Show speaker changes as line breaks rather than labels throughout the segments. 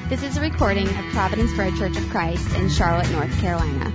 This is a recording of Providence Road Church of Christ in Charlotte, North Carolina.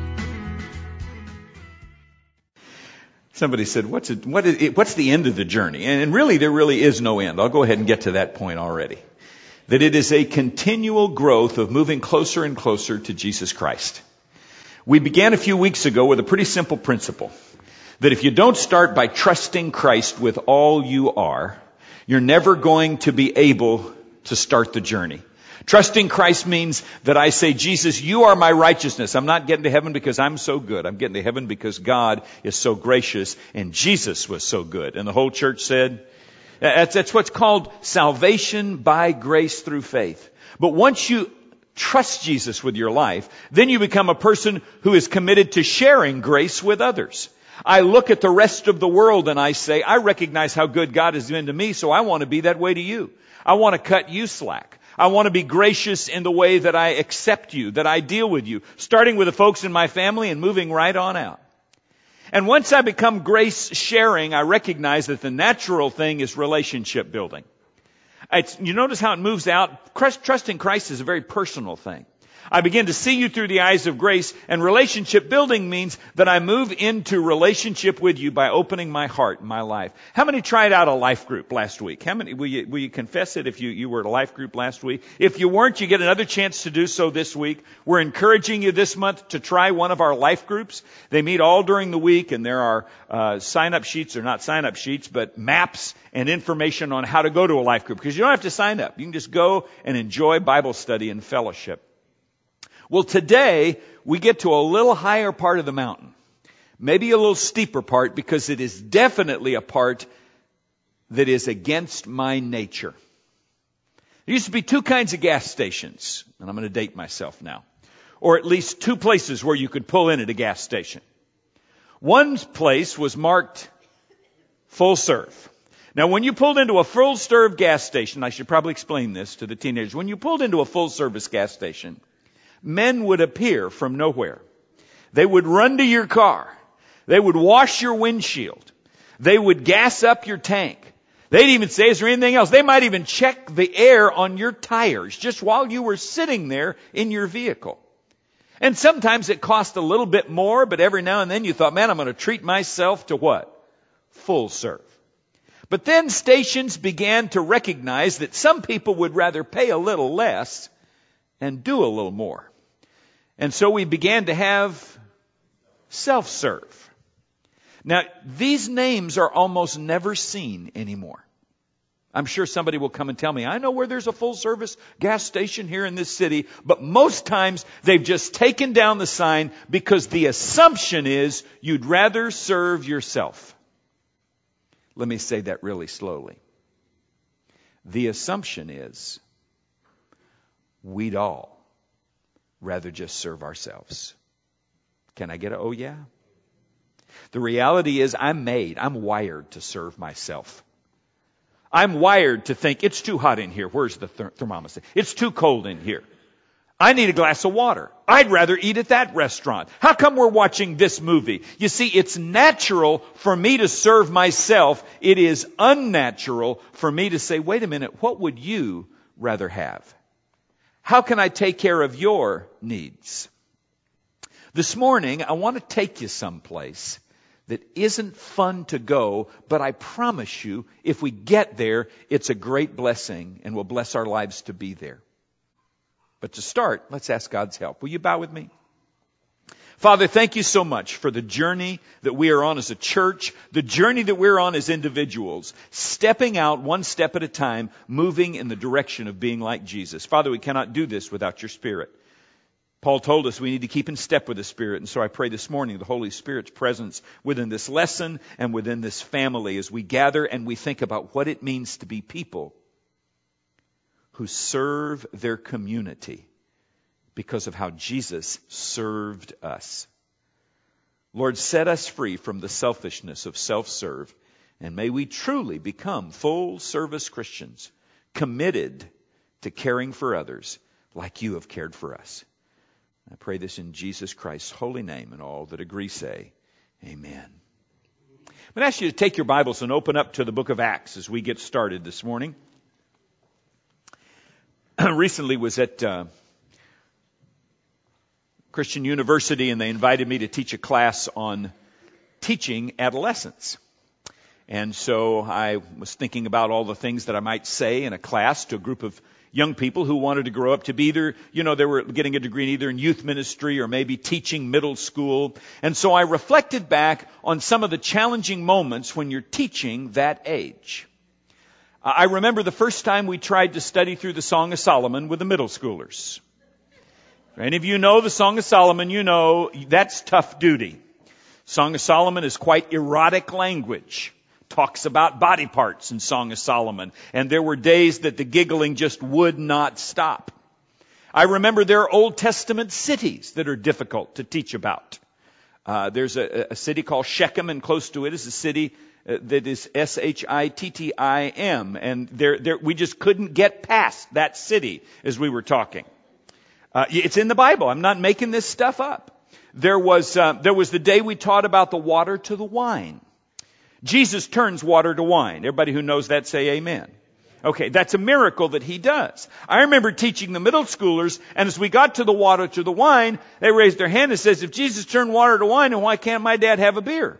Somebody said, what's the end of the journey? And really, there really is no end. I'll go ahead and get to that point already. That it is a continual growth of moving closer and closer to Jesus Christ. We began a few weeks ago with a pretty simple principle. That if you don't start by trusting Christ with all you are, you're never going to be able to start the journey. Trusting Christ means that I say, Jesus, you are my righteousness. I'm not getting to heaven because I'm so good. I'm getting to heaven because God is so gracious and Jesus was so good. And the whole church said, that's what's called salvation by grace through faith. But once you trust Jesus with your life, then you become a person who is committed to sharing grace with others. I look at the rest of the world and I say, I recognize how good God has been to me, so I want to be that way to you. I want to cut you slack. I want to be gracious in the way that I accept you, that I deal with you, starting with the folks in my family and moving right on out. And once I become grace sharing, I recognize that the natural thing is relationship building. You notice how it moves out? Trusting Christ is a very personal thing. I begin to see you through the eyes of grace, and relationship building means that I move into relationship with you by opening my heart and my life. How many tried out a life group last week? How many, will you confess it if you were at a life group last week? If you weren't, you get another chance to do so this week. We're encouraging you this month to try one of our life groups. They meet all during the week, and there are sign-up sheets, or not sign-up sheets, but maps and information on how to go to a life group. Because you don't have to sign up. You can just go and enjoy Bible study and fellowship. Well, today, we get to a little higher part of the mountain. Maybe a little steeper part, because it is definitely a part that is against my nature. There used to be two kinds of gas stations, and I'm going to date myself now. Or at least two places where you could pull in at a gas station. One place was marked full serve. Now, when you pulled into a full serve gas station, I should probably explain this to the teenagers. When you pulled into a full service gas station, men would appear from nowhere. They would run to your car. They would wash your windshield. They would gas up your tank. They'd even say, is there anything else? They might even check the air on your tires just while you were sitting there in your vehicle. And sometimes it cost a little bit more, but every now and then you thought, man, I'm going to treat myself to what? Full serve. But then stations began to recognize that some people would rather pay a little less and do a little more. And so we began to have self-serve. Now, these names are almost never seen anymore. I'm sure somebody will come and tell me, I know where there's a full-service gas station here in this city, but most times they've just taken down the sign because the assumption is you'd rather serve yourself. Let me say that really slowly. The assumption is we'd all rather just serve ourselves. Can I get a oh yeah? The reality is I'm wired to serve myself. I'm wired to think it's too hot in here. Where's the thermometer? It's too cold in here. I need a glass of water. I'd rather eat at that restaurant. How come we're watching this movie? You see, it's natural for me to serve myself. It is unnatural for me to say, wait a minute, what would you rather have? How can I take care of your needs? This morning, I want to take you someplace that isn't fun to go, but I promise you, if we get there, it's a great blessing and will bless our lives to be there. But to start, let's ask God's help. Will you bow with me? Father, thank you so much for the journey that we are on as a church, the journey that we're on as individuals, stepping out one step at a time, moving in the direction of being like Jesus. Father, we cannot do this without your Spirit. Paul told us we need to keep in step with the Spirit, and so I pray this morning the Holy Spirit's presence within this lesson and within this family as we gather and we think about what it means to be people who serve their community because of how Jesus served us. Lord, set us free from the selfishness of self-serve, and may we truly become full-service Christians, committed to caring for others like you have cared for us. I pray this in Jesus Christ's holy name, and all that agree say, amen. I'm going to ask you to take your Bibles and open up to the book of Acts as we get started this morning. recently was at Christian University, and they invited me to teach a class on teaching adolescents. And so I was thinking about all the things that I might say in a class to a group of young people who wanted to grow up to be either, they were getting a degree either in youth ministry or maybe teaching middle school. And so I reflected back on some of the challenging moments when you're teaching that age. I remember the first time we tried to study through the Song of Solomon with the middle schoolers. If any of you know the Song of Solomon, you know that's tough duty. Song of Solomon is quite erotic language. Talks about body parts in Song of Solomon. And there were days that the giggling just would not stop. I remember there are Old Testament cities that are difficult to teach about. There's a city called Shechem, and close to it is a city that is Shittim. And we just couldn't get past that city as we were talking. It's in the Bible. I'm not making this stuff up. There was the day we taught about the water to the wine. Jesus turns water to wine. Everybody who knows that say amen. Okay, that's a miracle that he does. I remember teaching the middle schoolers, and as we got to the water to the wine, they raised their hand and says, if Jesus turned water to wine, then why can't my dad have a beer?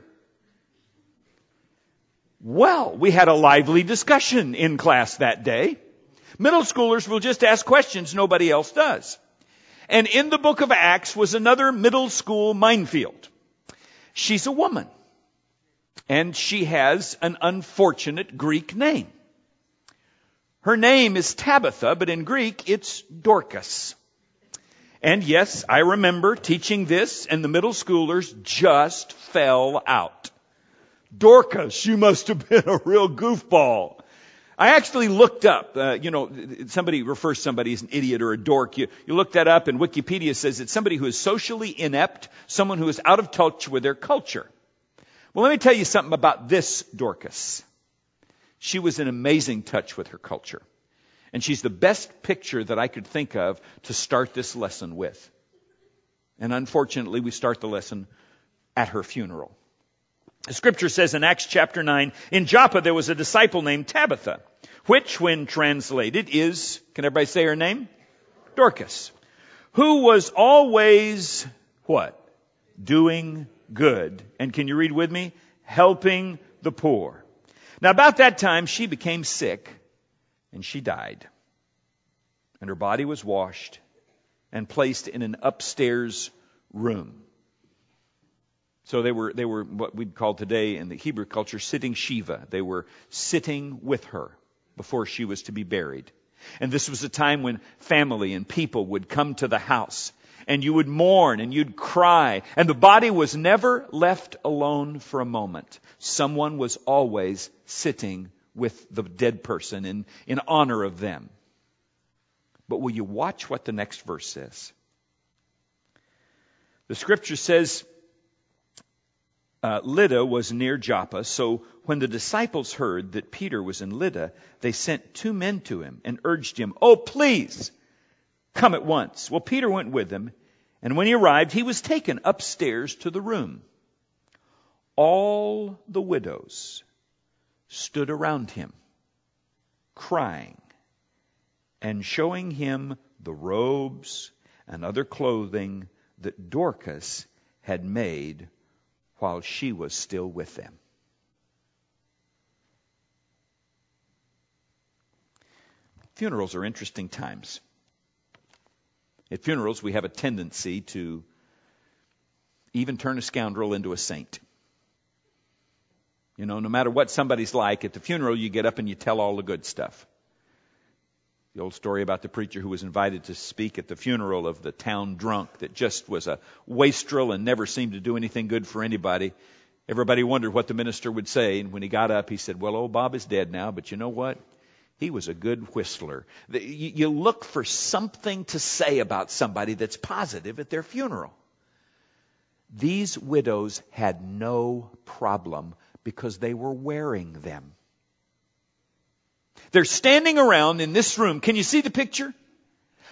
Well, we had a lively discussion in class that day. Middle schoolers will just ask questions nobody else does. And in the book of Acts was another middle school minefield. She's a woman. And she has an unfortunate Greek name. Her name is Tabitha, but in Greek it's Dorcas. And yes, I remember teaching this, and the middle schoolers just fell out. Dorcas, you must have been a real goofball. I actually looked up, somebody refers to somebody as an idiot or a dork. You look that up, and Wikipedia says it's somebody who is socially inept, someone who is out of touch with their culture. Well, let me tell you something about this Dorcas. She was in amazing touch with her culture. And she's the best picture that I could think of to start this lesson with. And unfortunately, we start the lesson at her funeral. The scripture says in Acts chapter 9, in Joppa there was a disciple named Tabitha, which when translated is, can everybody say her name? Dorcas. Who was always, what? Doing good. And can you read with me? Helping the poor. Now about that time she became sick and she died. And her body was washed and placed in an upstairs room. So they were what we'd call today in the Hebrew culture sitting Shiva. They were sitting with her before she was to be buried. And this was a time when family and people would come to the house. And you would mourn and you'd cry. And the body was never left alone for a moment. Someone was always sitting with the dead person in honor of them. But will you watch what the next verse says? The scripture says, Lydda was near Joppa. So when the disciples heard that Peter was in Lydda, they sent 2 men to him and urged him, oh, please, come at once. Well, Peter went with them, and when he arrived, he was taken upstairs to the room. All the widows stood around him, crying and showing him the robes and other clothing that Dorcas had made while she was still with them. Funerals are interesting times. At funerals, we have a tendency to even turn a scoundrel into a saint. No matter what somebody's like, at the funeral you get up and you tell all the good stuff. The old story about the preacher who was invited to speak at the funeral of the town drunk that just was a wastrel and never seemed to do anything good for anybody. Everybody wondered what the minister would say, and when he got up, he said, well, old Bob is dead now, but you know what? He was a good whistler. You look for something to say about somebody that's positive at their funeral. These widows had no problem because they were wearing them. They're standing around in this room. Can you see the picture?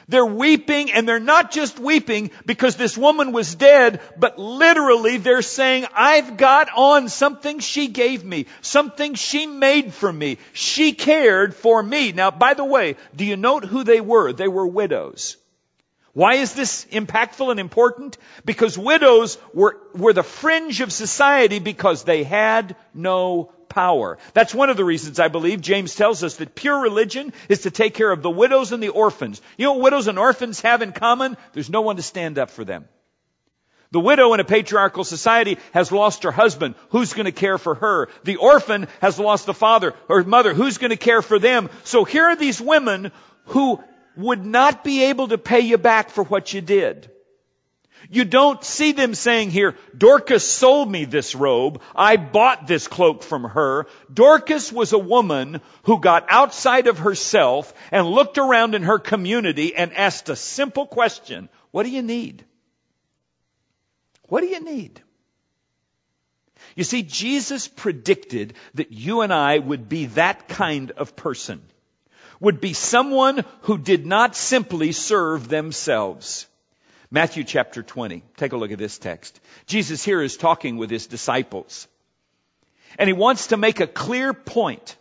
They're weeping, and they're not just weeping because this woman was dead, but literally they're saying, I've got on something she gave me, something she made for me. She cared for me. Now, by the way, do you note who they were? They were widows. Why is this impactful and important? Because widows were the fringe of society because they had no power. That's one of the reasons I believe James tells us that pure religion is to take care of the widows and the orphans. You know what widows and orphans have in common? There's no one to stand up for them. The widow in a patriarchal society has lost her husband. Who's going to care for her? The orphan has lost the father or mother. Who's going to care for them? So here are these women who would not be able to pay you back for what you did. You don't see them saying here, Dorcas sold me this robe. I bought this cloak from her. Dorcas was a woman who got outside of herself and looked around in her community and asked a simple question. What do you need? What do you need? You see, Jesus predicted that you and I would be that kind of person. Would be someone who did not simply serve themselves. Matthew chapter 20. Take a look at this text. Jesus here is talking with his disciples. And he wants to make a clear point.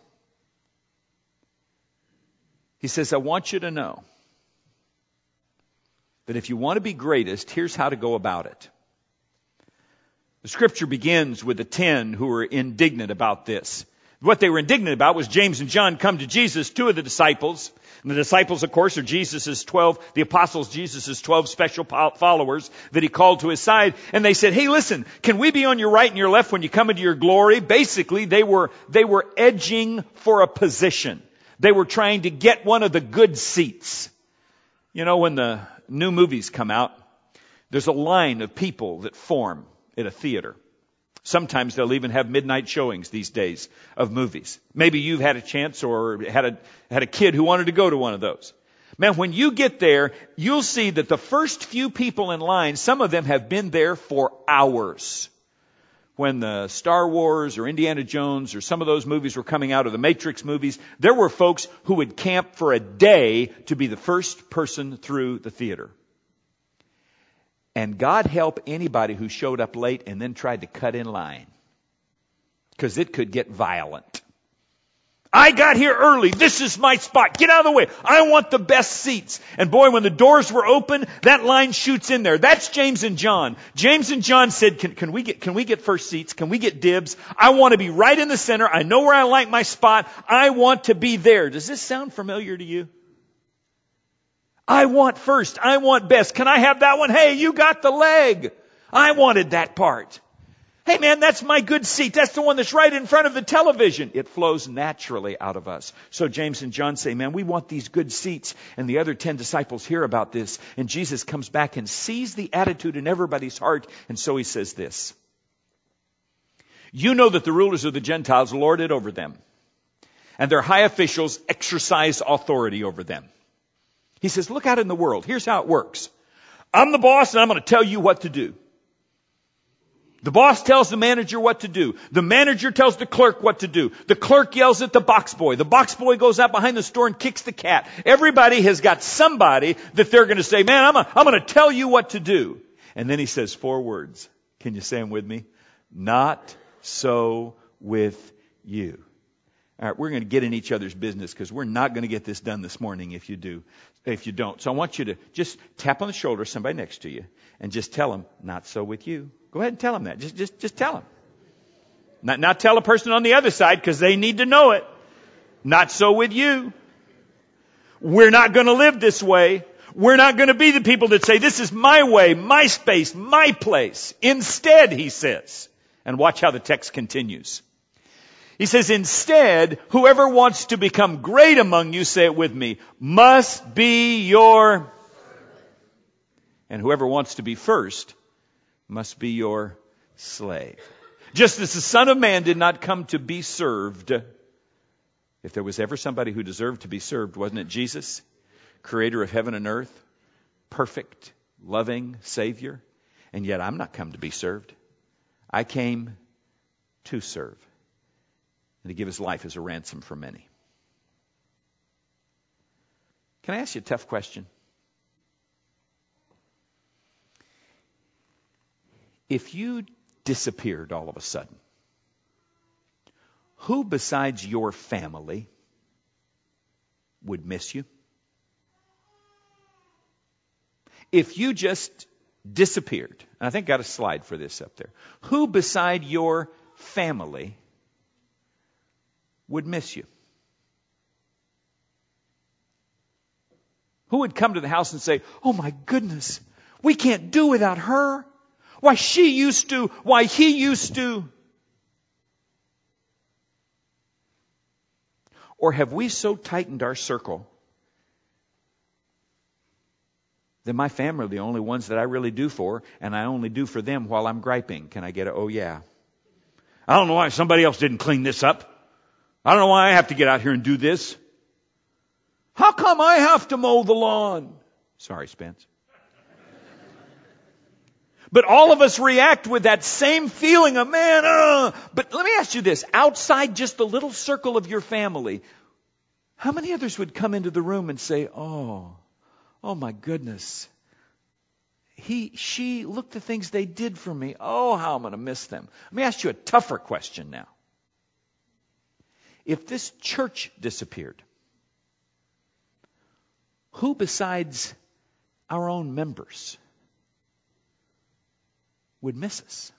He says, I want you to know that if you want to be greatest, here's how to go about it. The scripture begins with the 10 who were indignant about this. What they were indignant about was James and John come to Jesus, two of the disciples. And the disciples, of course, are Jesus' 12, the apostles, Jesus' 12 special followers that he called to his side. And they said, hey, listen, can we be on your right and your left when you come into your glory? Basically, they were edging for a position. They were trying to get one of the good seats. You know, when the new movies come out, there's a line of people that form at a theater. Sometimes they'll even have midnight showings these days of movies. Maybe you've had a chance or had a kid who wanted to go to one of those. Man, when you get there, you'll see that the first few people in line, some of them have been there for hours. When the Star Wars or Indiana Jones or some of those movies were coming out, or the Matrix movies, there were folks who would camp for a day to be the first person through the theater. And God help anybody who showed up late and then tried to cut in line. Because it could get violent. I got here early. This is my spot. Get out of the way. I want the best seats. And boy, when the doors were open, that line shoots in there. That's James and John. James and John said, can we get first seats? Can we get dibs? I want to be right in the center. I know where I like my spot. I want to be there. Does this sound familiar to you? I want first. I want best. Can I have that one? Hey, you got the leg. I wanted that part. Hey man, that's my good seat. That's the one that's right in front of the television. It flows naturally out of us. So James and John say, man, we want these good seats. And the other 10 disciples hear about this. And Jesus comes back and sees the attitude in everybody's heart. And so he says this. You know that the rulers of the Gentiles lord it over them. And their high officials exercise authority over them. He says, look out in the world. Here's how it works. I'm the boss and I'm going to tell you what to do. The boss tells the manager what to do. The manager tells the clerk what to do. The clerk yells at the box boy. The box boy goes out behind the store and kicks the cat. Everybody has got somebody that they're going to say, man, I'm going to tell you what to do. And then he says 4 words. Can you say them with me? Not so with you. All right, we're going to get in each other's business because we're not going to get this done this morning if you don't. So I want you to just tap on the shoulder of somebody next to you and just tell them, not so with you. Go ahead and tell them that. Just tell them. Not tell a person on the other side because they need to know it. Not so with you. We're not going to live this way. We're not going to be the people that say, this is my way, my space, my place. Instead, he says, and watch how the text continues. He says, instead, whoever wants to become great among you, say it with me, must be your, and whoever wants to be first must be your slave. Just as the Son of Man did not come to be served. If there was ever somebody who deserved to be served, wasn't it Jesus? Creator of heaven and earth, perfect, loving Savior. And yet I'm not come to be served. I came to serve. And to give his life as a ransom for many. Can I ask you a tough question? If you disappeared all of a sudden, who besides your family would miss you? If you just disappeared, and I think I got a slide for this up there, who beside your family would miss you? Who would come to the house and say, oh my goodness, we can't do without her. Why, she used to. Why, he used to. Or have we so tightened our circle that my family are the only ones that I really do for, and I only do for them while I'm griping? Can I get a, oh yeah? I don't know why somebody else didn't clean this up. I don't know why I have to get out here and do this. How come I have to mow the lawn? Sorry, Spence. But all of us react with that same feeling of, man, But let me ask you this. Outside just the little circle of your family, how many others would come into the room and say, oh my goodness. She, look the things they did for me. Oh, how I'm going to miss them. Let me ask you a tougher question now. If this church disappeared, who besides our own members would miss us?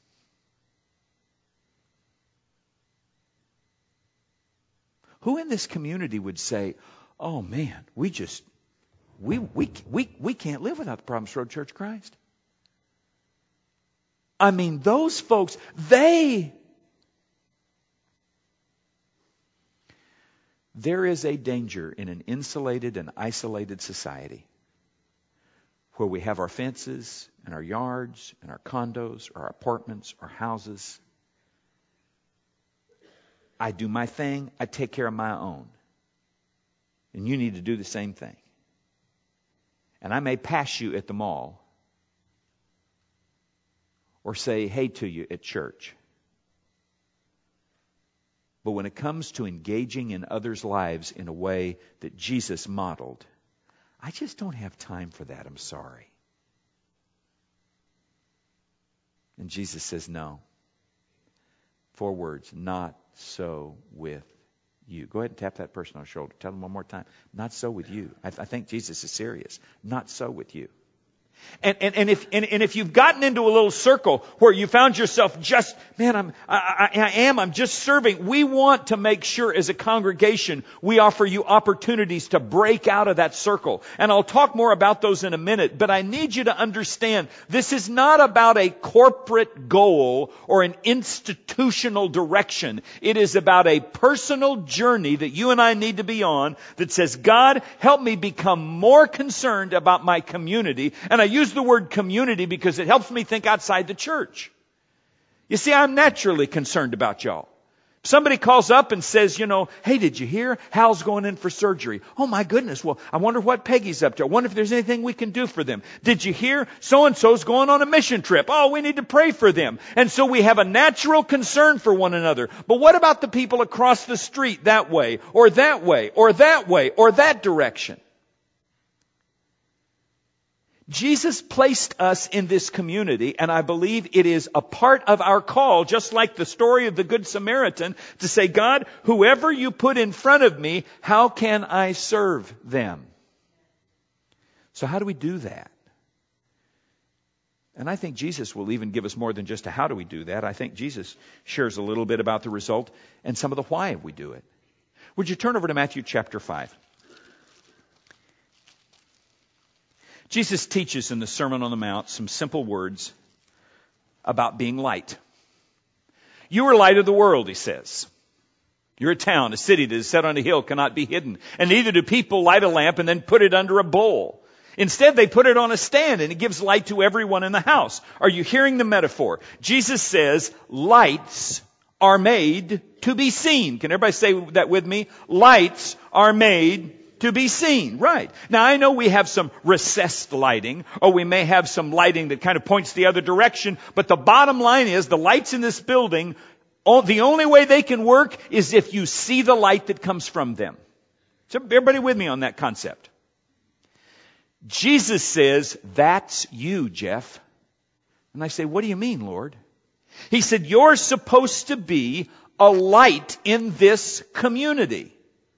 Who in this community would say, oh man, we can't live without the Promise Road Church of Christ? I mean, those folks, there is a danger in an insulated and isolated society where we have our fences and our yards and our condos, or our apartments, or houses. I do my thing. I take care of my own. And you need to do the same thing. And I may pass you at the mall or say hey to you at church. But when it comes to engaging in others' lives in a way that Jesus modeled, I just don't have time for that. I'm sorry. And Jesus says, no. 4 words, not so with you. Go ahead and tap that person on the shoulder. Tell them one more time. Not so with you. I think Jesus is serious. Not so with you. And if you've gotten into a little circle where you found yourself just, man, I'm just serving. We want to make sure as a congregation we offer you opportunities to break out of that circle. And I'll talk more about those in a minute, but I need you to understand this is not about a corporate goal or an institutional direction. It is about a personal journey that you and I need to be on that says, God, help me become more concerned about my community. And I use the word community because it helps me think outside the church. You see, I'm naturally concerned about y'all. If somebody calls up and says, hey, did you hear? Hal's going in for surgery. Oh my goodness. Well, I wonder what Peggy's up to. I wonder if there's anything we can do for them. Did you hear? So-and-so's going on a mission trip. Oh, we need to pray for them. And so we have a natural concern for one another. But what about the people across the street that way, or that way, or that way, or that direction? Jesus placed us in this community, and I believe it is a part of our call, just like the story of the Good Samaritan, to say, God, whoever you put in front of me, how can I serve them? So how do we do that? And I think Jesus will even give us more than just a how do we do that. I think Jesus shares a little bit about the result and some of the why we do it. Would you turn over to Matthew chapter 5? Jesus teaches in the Sermon on the Mount some simple words about being light. You are light of the world, he says. You're a town, a city that is set on a hill, cannot be hidden. And neither do people light a lamp and then put it under a bowl. Instead, they put it on a stand and it gives light to everyone in the house. Are you hearing the metaphor? Jesus says, lights are made to be seen. Can everybody say that with me? Lights are made to be seen. Right. Now I know we have some recessed lighting, or we may have some lighting that kind of points the other direction, but the bottom line is the lights in this building, the only way they can work is if you see the light that comes from them. So everybody with me on that concept? Jesus says, that's you, Jeff. And I say, what do you mean, Lord? He said, you're supposed to be a light in this community.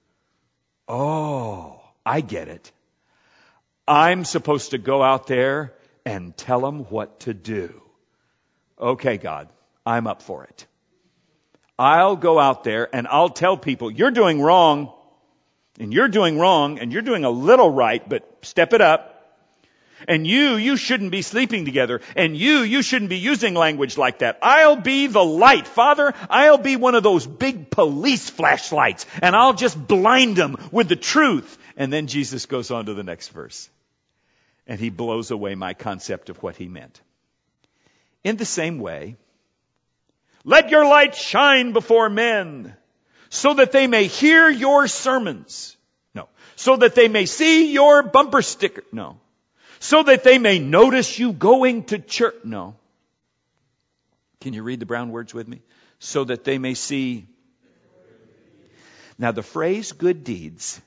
Oh, I get it. I'm supposed to go out there and tell them what to do. Okay, God, I'm up for it. I'll go out there and I'll tell people, you're doing wrong, and you're doing wrong, and you're doing a little right, but step it up. And you shouldn't be sleeping together. And you shouldn't be using language like that. I'll be the light. Father, I'll be one of those big police flashlights, and I'll just blind them with the truth. And then Jesus goes on to the next verse. And he blows away my concept of what he meant. In the same way, let your light shine before men, so that they may hear your sermons. No. So that they may see your bumper sticker. No. So that they may notice you going to church. No. Can you read the brown words with me? So that they may see. Now the phrase good deeds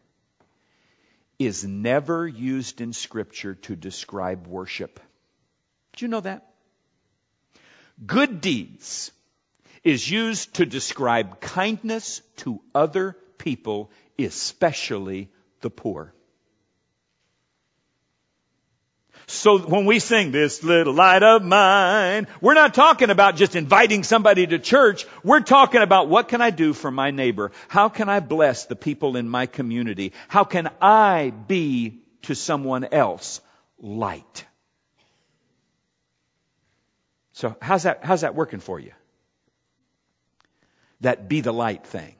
is never used in Scripture to describe worship. Did you know that? Good deeds is used to describe kindness to other people, especially the poor. So when we sing this little light of mine, we're not talking about just inviting somebody to church. We're talking about what can I do for my neighbor? How can I bless the people in my community? How can I be to someone else light? So how's that working for you? That be the light thing.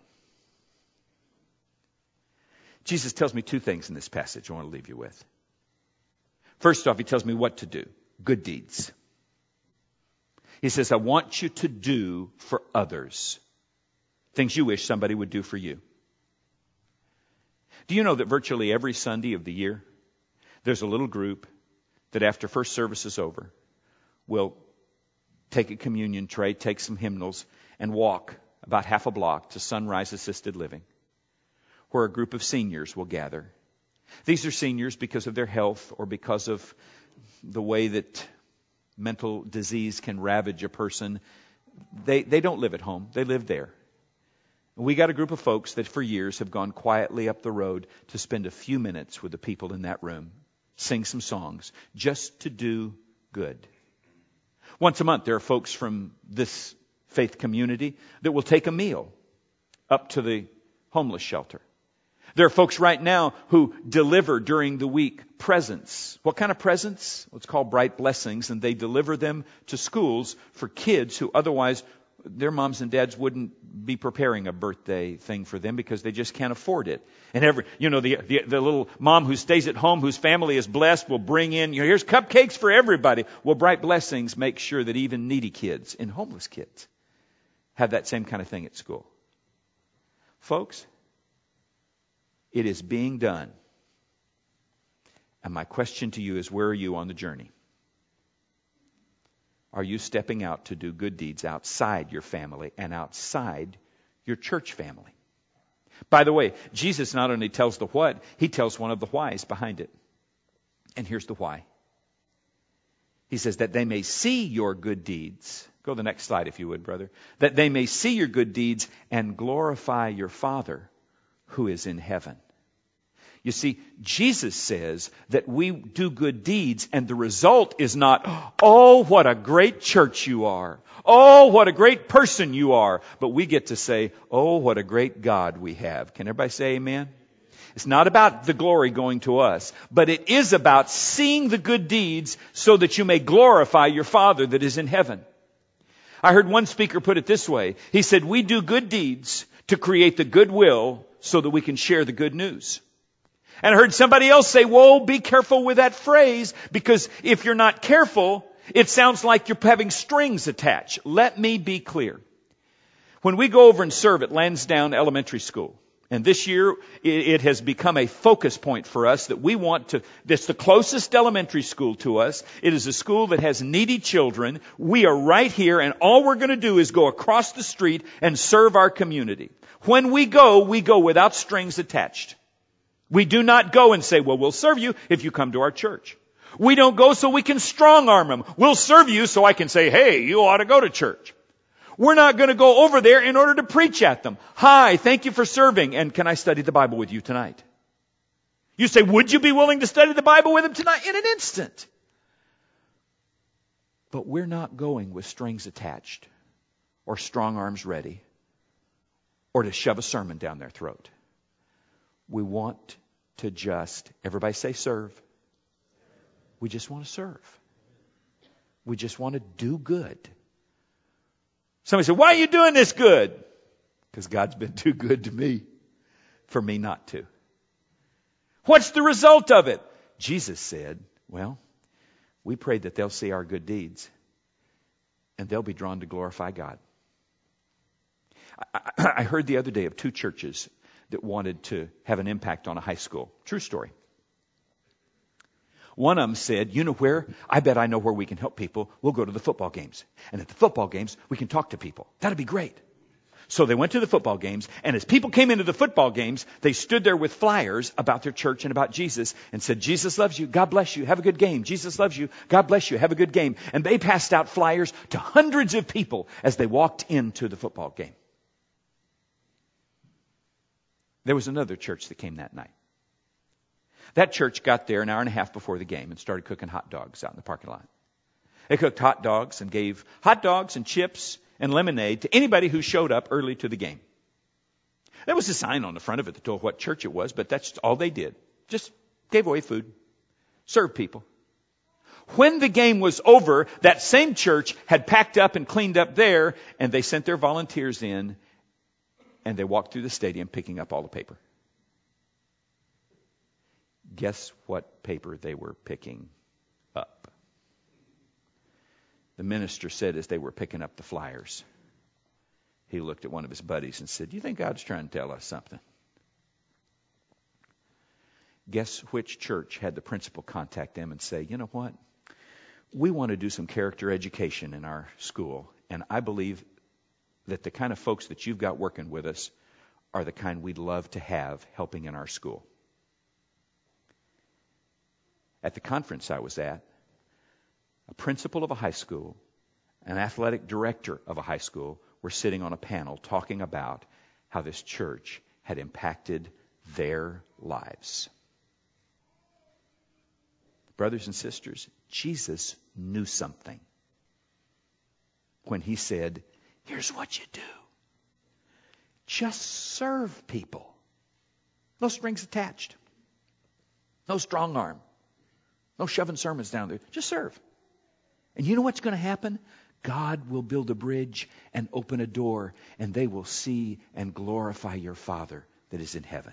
Jesus tells me two things in this passage I want to leave you with. First off, he tells me what to do. Good deeds. He says, I want you to do for others things you wish somebody would do for you. Do you know that virtually every Sunday of the year, there's a little group that after first service is over, will take a communion tray, take some hymnals, and walk about half a block to Sunrise Assisted Living, where a group of seniors will gather. These are seniors because of their health or because of the way that mental disease can ravage a person. They don't live at home. They live there. We got a group of folks that for years have gone quietly up the road to spend a few minutes with the people in that room, sing some songs, just to do good. Once a month, there are folks from this faith community that will take a meal up to the homeless shelter. There are folks right now who deliver during the week presents. What kind of presents? Well, it's called Bright Blessings, and they deliver them to schools for kids who otherwise their moms and dads wouldn't be preparing a birthday thing for them because they just can't afford it. And the little mom who stays at home, whose family is blessed, will bring in, here's cupcakes for everybody. Well, Bright Blessings makes sure that even needy kids and homeless kids have that same kind of thing at school. Folks, it is being done. And my question to you is, where are you on the journey? Are you stepping out to do good deeds outside your family and outside your church family? By the way, Jesus not only tells the what, he tells one of the whys behind it. And here's the why. He says that they may see your good deeds. Go to the next slide if you would, brother. That they may see your good deeds and glorify your Father who is in heaven. You see, Jesus says that we do good deeds, and the result is not, oh, what a great church you are. Oh, what a great person you are. But we get to say, oh, what a great God we have. Can everybody say amen? It's not about the glory going to us, but it is about seeing the good deeds so that you may glorify your Father that is in heaven. I heard one speaker put it this way. He said, we do good deeds to create the goodwill so that we can share the good news. And I heard somebody else say, whoa, be careful with that phrase, because if you're not careful, it sounds like you're having strings attached. Let me be clear. When we go over and serve at Lansdowne Elementary School, and this year it has become a focus point for us that we want to, it's the closest elementary school to us. It is a school that has needy children. We are right here, and all we're going to do is go across the street and serve our community. When we go without strings attached. We do not go and say, well, we'll serve you if you come to our church. We don't go so we can strong arm them. We'll serve you so I can say, hey, you ought to go to church. We're not going to go over there in order to preach at them. Hi, thank you for serving. And can I study the Bible with you tonight? You say, would you be willing to study the Bible with them tonight? In an instant. But we're not going with strings attached or strong arms ready or to shove a sermon down their throat. We want to just, everybody say serve. We just want to serve. We just want to do good. Somebody said, why are you doing this good? Because God's been too good to me for me not to. What's the result of it? Jesus said, well, we pray that they'll see our good deeds and they'll be drawn to glorify God. I heard the other day of two churches that wanted to have an impact on a high school. True story. One of them said, you know where? I bet I know where we can help people. We'll go to the football games. And at the football games, we can talk to people. That'd be great. So they went to the football games, and as people came into the football games, they stood there with flyers about their church and about Jesus and said, Jesus loves you. God bless you. Have a good game. Jesus loves you. God bless you. Have a good game. And they passed out flyers to hundreds of people as they walked into the football game. There was another church that came that night. That church got there an hour and a half before the game and started cooking hot dogs out in the parking lot. They cooked hot dogs and gave hot dogs and chips and lemonade to anybody who showed up early to the game. There was a sign on the front of it that told what church it was, but that's all they did. Just gave away food, served people. When the game was over, that same church had packed up and cleaned up there, and they sent their volunteers in, and they walked through the stadium picking up all the paper. Guess what paper they were picking up? The minister said as they were picking up the flyers, he looked at one of his buddies and said, do you think God's trying to tell us something? Guess which church had the principal contact them and say, you know what? We want to do some character education in our school, and I believe that the kind of folks that you've got working with us are the kind we'd love to have helping in our school. At the conference I was at, a principal of a high school, an athletic director of a high school were sitting on a panel talking about how this church had impacted their lives. Brothers and sisters, Jesus knew something when he said, here's what you do. Just serve people. No strings attached. No strong arm. No shoving sermons down there. Just serve. And you know what's going to happen? God will build a bridge and open a door, and they will see and glorify your Father that is in heaven.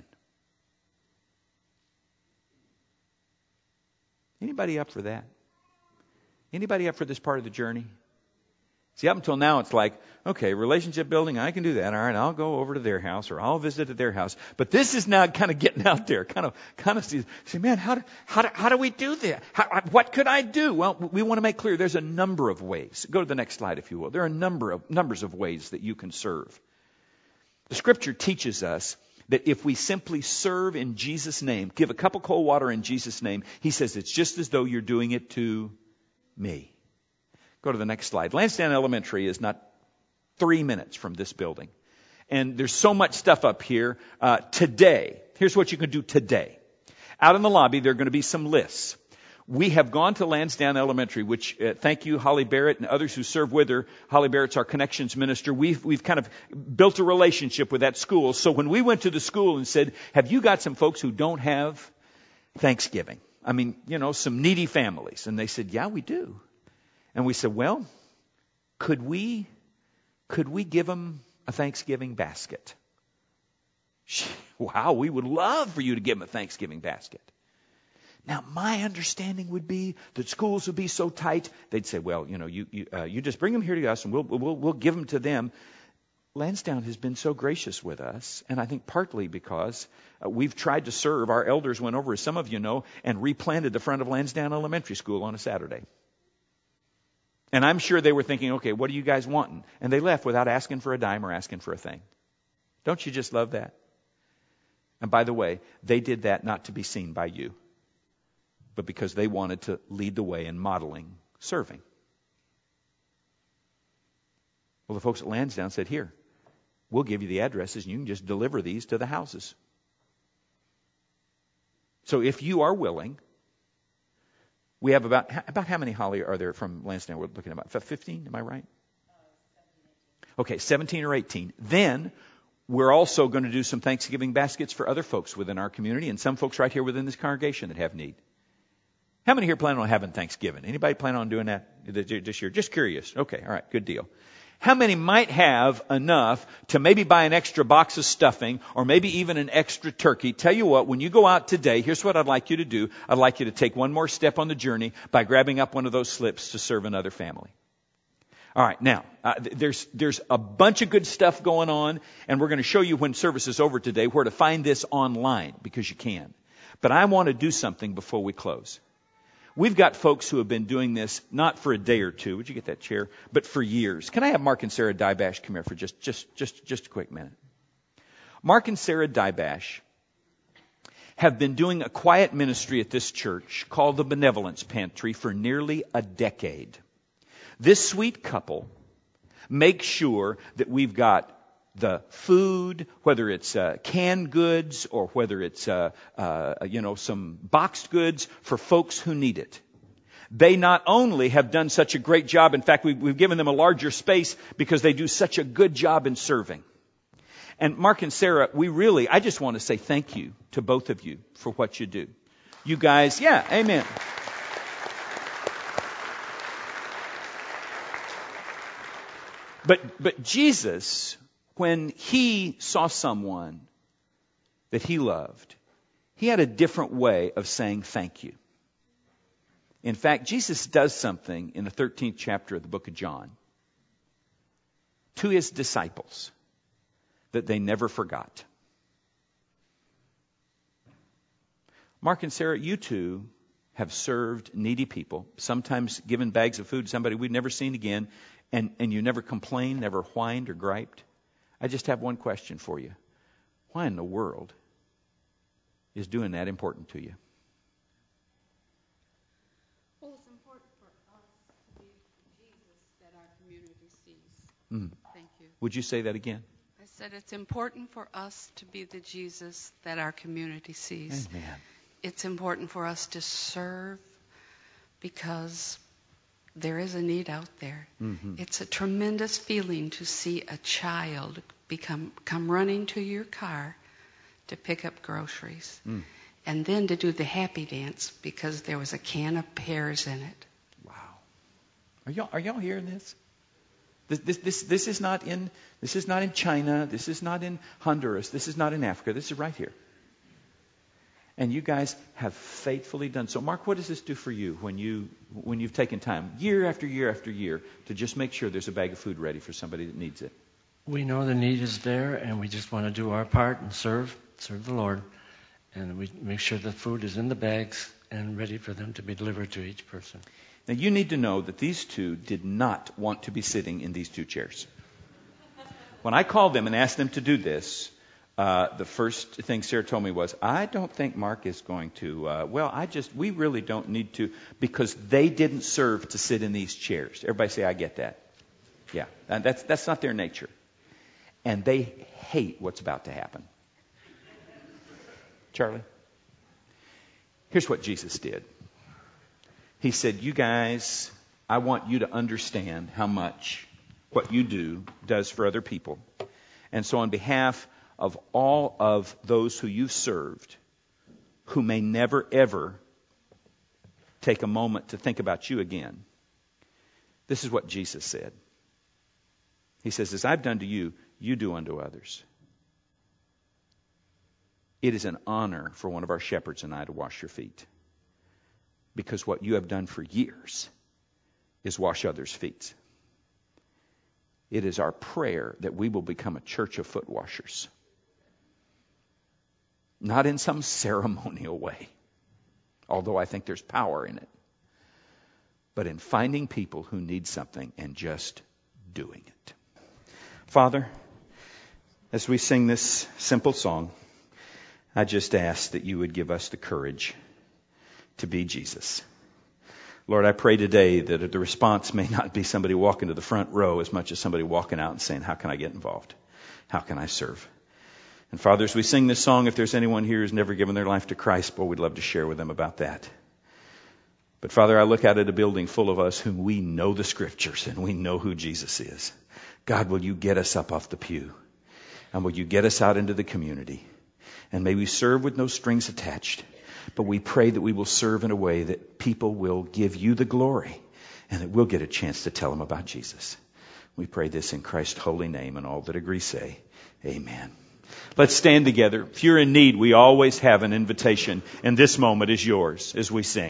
Anybody up for that? Anybody up for this part of the journey? See, up until now, it's like, okay, relationship building, I can do that. All right, I'll go over to their house or I'll visit at their house. But this is now kind of getting out there, kind of say, man, how do we do that? What could I do? Well, we want to make clear there's a number of ways. Go to the next slide, if you will. There are numbers of ways that you can serve. The Scripture teaches us that if we simply serve in Jesus' name, give a cup of cold water in Jesus' name, he says it's just as though you're doing it to me. Go to the next slide. Lansdowne Elementary is not 3 minutes from this building. And there's so much stuff up here. Today, here's what you can do today. Out in the lobby, there are going to be some lists. We have gone to Lansdowne Elementary, which, thank you, Holly Barrett and others who serve with her. Holly Barrett's our connections minister. We've kind of built a relationship with that school. So when we went to the school and said, have you got some folks who don't have Thanksgiving? I mean, some needy families. And they said, yeah, we do. And we said, well, could we give them a Thanksgiving basket? Wow, we would love for you to give them a Thanksgiving basket. Now, my understanding would be that schools would be so tight, they'd say, well, you just bring them here to us and we'll give them to them. Lansdowne has been so gracious with us, and I think partly because we've tried to serve. Our elders went over, as some of you know, and replanted the front of Lansdowne Elementary School on a Saturday. And I'm sure they were thinking, okay, what are you guys wanting? And they left without asking for a dime or asking for a thing. Don't you just love that? And by the way, they did that not to be seen by you. but because they wanted to lead the way in modeling serving. Well, the folks at Lansdowne said, here, we'll give you the addresses and you can just deliver these to the houses. So if you are willing, we have about how many, Holly, are there from Lansdowne? We're looking at about 15, am I right? 17. Okay, 17 or 18. Then we're also going to do some Thanksgiving baskets for other folks within our community and some folks right here within this congregation that have need. How many here plan on having Thanksgiving? Anybody plan on doing that this year? Just curious. Okay, all right, good deal. How many might have enough to maybe buy an extra box of stuffing or maybe even an extra turkey? Tell you what, when you go out today, here's what I'd like you to do. I'd like you to take one more step on the journey by grabbing up one of those slips to serve another family. All right, now, there's a bunch of good stuff going on, and we're going to show you when service is over today where to find this online, because you can. But I want to do something before we close. We've got folks who have been doing this not for a day or two, would you get that chair, but for years. Can I have Mark and Sarah Dybash come here for just a quick minute? Mark and Sarah Dybash have been doing a quiet ministry at this church called the Benevolence Pantry for nearly a decade. This sweet couple makes sure that we've got the food, whether it's canned goods or whether it's some boxed goods for folks who need it. They not only have done such a great job, in fact, we've given them a larger space because they do such a good job in serving. And Mark and Sarah, I just want to say thank you to both of you for what you do. You guys, yeah, amen. But Jesus, when he saw someone that he loved, he had a different way of saying thank you. In fact, Jesus does something in the 13th chapter of the book of John to his disciples that they never forgot. Mark and Sarah, you two have served needy people, sometimes given bags of food to somebody we've never seen again, and you never complained, never whined or griped. I just have one question for you. Why in the world is doing that important to you?
Well, it's important for us to be Jesus that our community sees. Thank you.
Would you say that again?
I said it's important for us to be the Jesus that our community sees.
Amen.
It's important for us to serve because there is a need out there. Mm-hmm. It's a tremendous feeling to see a child come running to your car to pick up groceries. And then to do the happy dance because there was a can of pears in it.
Wow. Are y'all hearing this? This is not in China. This is not in Honduras. This is not in Africa. This is right here. And you guys have faithfully done so. Mark, what does this do for you when you've taken time, year after year after year, to just make sure there's a bag of food ready for somebody that needs it?
We know the need is there, and we just want to do our part and serve the Lord. And we make sure the food is in the bags and ready for them to be delivered to each person.
Now, you need to know that these two did not want to be sitting in these two chairs. When I called them and asked them to do this, the first thing Sarah told me was, I don't think Mark is going to, we really don't need to, because they didn't serve to sit in these chairs. Everybody say, I get that. Yeah, and that's not their nature. And they hate what's about to happen. Charlie? Here's what Jesus did. He said, you guys, I want you to understand how much what you do does for other people. And so on behalf of all of those who you've served, who may never, ever take a moment to think about you again, this is what Jesus said. He says, as I've done to you, you do unto others. It is an honor for one of our shepherds and I to wash your feet. Because what you have done for years is wash others' feet. It is our prayer that we will become a church of foot washers. Not in some ceremonial way, although I think there's power in it, but in finding people who need something and just doing it. Father, as we sing this simple song, I just ask that you would give us the courage to be Jesus. Lord, I pray today that the response may not be somebody walking to the front row as much as somebody walking out and saying, how can I get involved? How can I serve? And Father, as we sing this song, if there's anyone here who's never given their life to Christ, boy, we'd love to share with them about that. But Father, I look out at a building full of us whom we know the Scriptures and we know who Jesus is. God, will you get us up off the pew? And will you get us out into the community? And may we serve with no strings attached. But we pray that we will serve in a way that people will give you the glory and that we'll get a chance to tell them about Jesus. We pray this in Christ's holy name, and all that agree say, amen. Let's stand together. If you're in need, we always have an invitation, and this moment is yours as we sing.